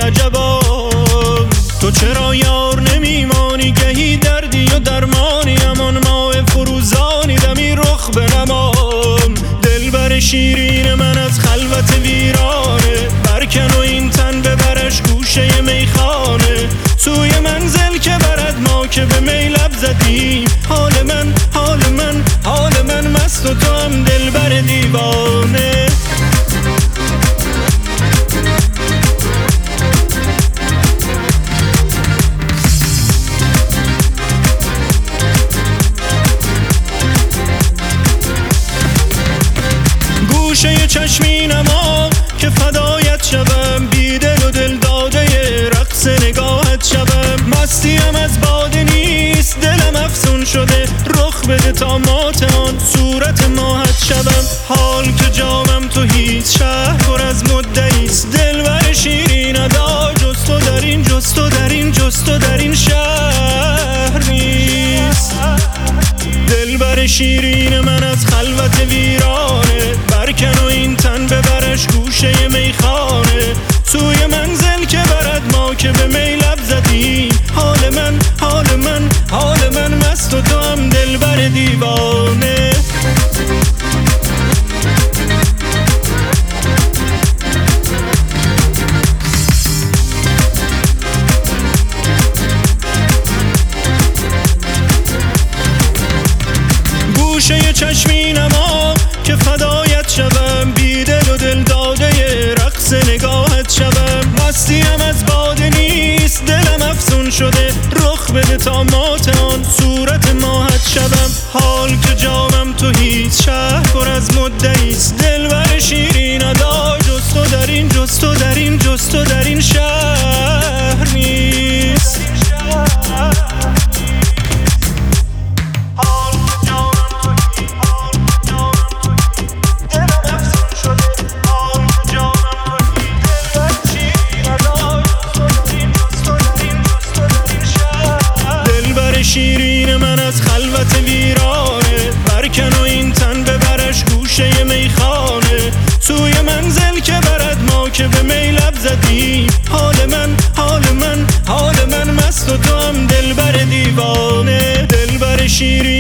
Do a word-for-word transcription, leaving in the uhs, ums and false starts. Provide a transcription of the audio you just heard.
عجبا. تو چرا یار نمیمانی، گهی دردی و درمانی، همان ماه فروزانی دمی رخ بنمام. دلبر شیرین من از خلوت ویرانه، برکن و این تن ببرش گوشه میخانه. سوی منزل که برد ما که به می لب زدیم، حال من حال من حال من مست و تو هم دلبر دیوانه. گوشه چشمینما که فدایت شوم، بی دل و دل داده رقص نگاهت شوم. مستیم از باده نیست، دلم افسون شده، رخ بده تا ماتمان صورت ماهت شوم. حال که جامم تو هیچ، شهر پر از مدعیست، دلبر شیرین ادا جز تو در این جز تو در این جز تو در این شهر نیست. دلبر شیرین من از خلوت ویرانه، برکن و این تن ببرش گوشه میخانه. سوی منزل که برد ما که به می لب زدیم، حال من حال من حال من مست و تو هم دلبر دیوانه. گوشه چشمینما که فدایت شوم، بی دل و دل داده رقص نگاهت شوم. مستیم از باده نیست، دلم افسون شده، رخ بده تا مات آن صورت ماهت شوم. حال که جامم تو هیچ، شهر پر از مدعیست، دلبر شیرین ادا جز تو در این جز تو در این جز تو در این شهر نیست. شیرین من از خلوت ویرانه، برکن و این تن ببرش گوشه میخانه. سوی منزل که برد ما که به می لب زدیم، حال من حال من حال من مست و تو هم دلبر دیوانه. دلبر شیرین